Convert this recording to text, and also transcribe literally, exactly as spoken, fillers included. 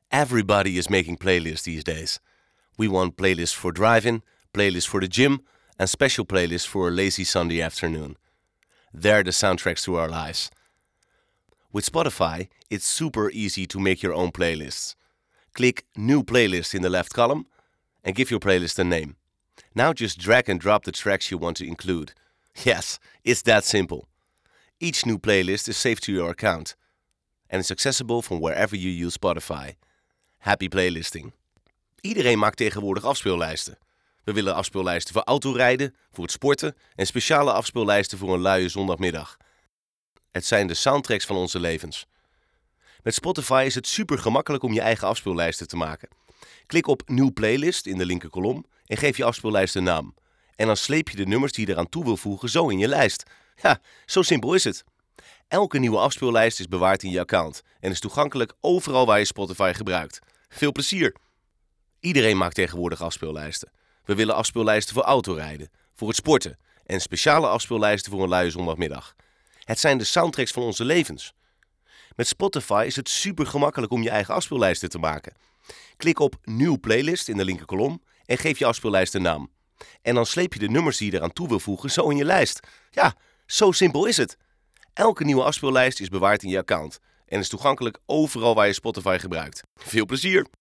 Everybody is making playlists these days. We want playlists for driving, playlists for the gym, and special playlists for a lazy Sunday afternoon. They're the soundtracks to our lives. With Spotify, it's super easy to make your own playlists. Click New Playlist in the left column and give your playlist a name. Now just drag and drop the tracks you want to include. Yes, it's that simple. Each new playlist is saved to your account and is accessible from wherever you use Spotify. Happy playlisting. Iedereen maakt tegenwoordig afspeellijsten. We willen afspeellijsten voor autorijden, voor het sporten en speciale afspeellijsten voor een luie zondagmiddag. Het zijn de soundtracks van onze levens. Met Spotify is het super gemakkelijk om je eigen afspeellijsten te maken. Klik op Nieuw Playlist in de linker kolom en geef je afspeellijst een naam. En dan sleep je de nummers die je eraan toe wil voegen zo in je lijst. Ja, zo simpel is het. Elke nieuwe afspeellijst is bewaard in je account en is toegankelijk overal waar je Spotify gebruikt. Veel plezier! Iedereen maakt tegenwoordig afspeellijsten. We willen afspeellijsten voor autorijden, voor het sporten en speciale afspeellijsten voor een luie zondagmiddag. Het zijn de soundtracks van onze levens. Met Spotify is het super gemakkelijk om je eigen afspeellijsten te maken. Klik op Nieuw Playlist in de linker kolom en geef je afspeellijst een naam. En dan sleep je de nummers die je eraan toe wil voegen zo in je lijst. Ja, zo simpel is het. Elke nieuwe afspeellijst is bewaard in je account en is toegankelijk overal waar je Spotify gebruikt. Veel plezier!